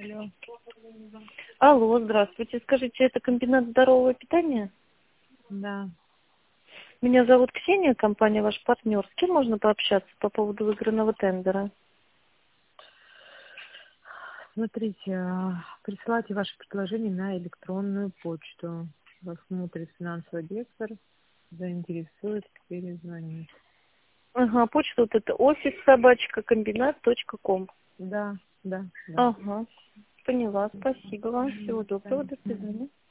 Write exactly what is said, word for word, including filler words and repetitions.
Алло. Алло, здравствуйте. Скажите, это комбинат здорового питания? Да. Меня зовут Ксения, компания ваш партнер. С кем можно пообщаться по поводу выигранного тендера? Смотрите, а, присылайте ваше предложение на электронную почту. Посмотрит финансовый директор, заинтересует, перезвонит. Ага, почта вот это офис собачка комбинат точка ком. Да, да, да. Ага, поняла. Спасибо вам. Всего доброго. До Мгм. свидания.